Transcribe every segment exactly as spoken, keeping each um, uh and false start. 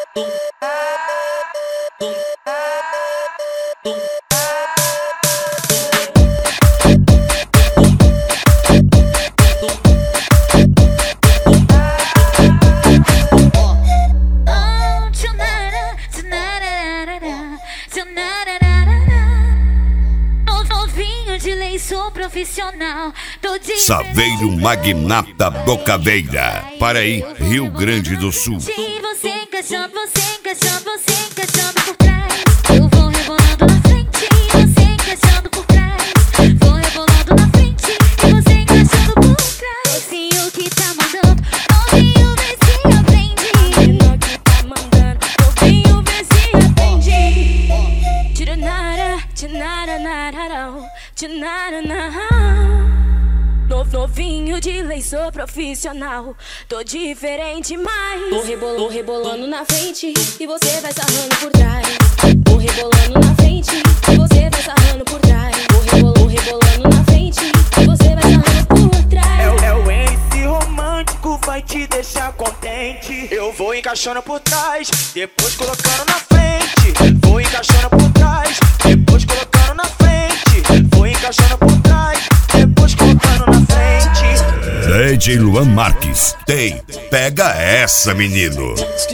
Sou profissional, tô de Saveiro Magnata Bocaveira, Paraí, Rio Grande do Sul. Você encaixando, você encaixando, você encaixando por trás. Eu vou rebolando na frente, você encaixando por trás. Vou rebolando na frente, e você encaixando por trás. Novinho que tá mandando, novinho vê se aprende. Menino que tá mandando, novinho vê se aprende. Tiranara, tiranara, nararau. Novinho de lei, sou profissional, tô diferente, mas Vou rebolando, rebolando na frente e você vai sarrando por trás. Vou rebolando na frente e você vai sarrando por trás. Vou rebolando, rebolando na frente e você vai sarrando por trás. É, é o M C romântico, vai te deixar contente. Eu vou encaixando por trás, depois colocando na frente. Vou encaixando por trás, depois colocando na frente. Vou encaixando por trás, depois colocando na frente. D J Luan Marques, tem, pega essa, menino.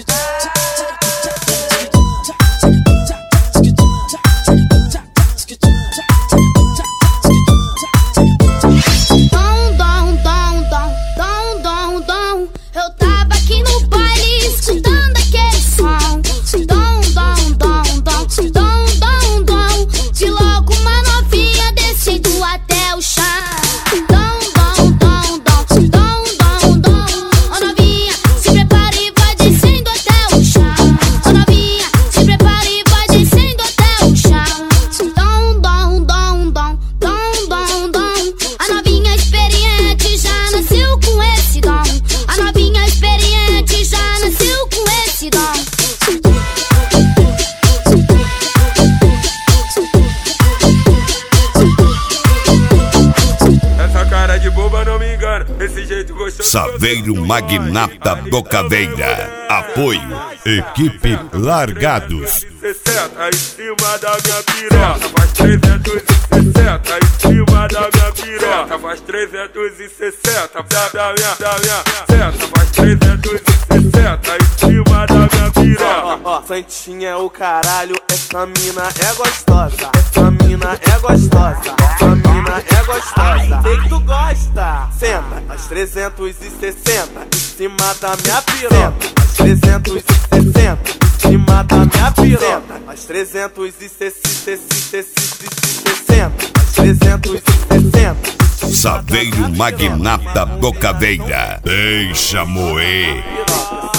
Dom, dom, dom, dom, dom, dom. Eu tava aqui no baile escutando aquele som. Dom, dom, dom, dom, dom, dom, dom. De logo uma novinha descendo até o chão. Dom, dom, dom, dom, dom, dom, dom. Ó novinha, se prepara e vai descendo até o chão. Ó novinha, se prepara e vai descendo até o chão. Dom, dom, dom, dom, dom, dom, dom. A novinha experiente já nasceu com esse dom. A novinha experiente já nasceu com esse dom. Essa cara de boba não me engana, esse jeito gostoso. Saveiro Magnata Bocaveira, apoio, equipe Largados. sessenta em cima da minha piroca, faz trezentos e sessenta em cima da minha piroca, faz trezentos e sessenta da minha, da minha, senta, faz trezentos e sessenta em cima da minha piroca. Ó, Santinha é o caralho, essa mina é gostosa. Essa mina é gostosa, essa mina é gostosa. Sei que tu gosta. Senta, faz trezentos e sessenta em cima da minha piroca. Faz trezentos e sessenta em cima da minha piroca. Faz trezentos e sessenta, faz trezentos e sessenta. Saveiro Magnata Bocaveira, deixa moer.